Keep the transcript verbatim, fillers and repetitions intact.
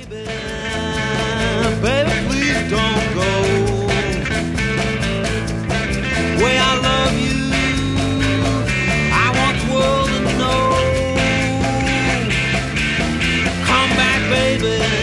baby, baby, please don't go. Way I love you, I want the world to know. Come back, baby.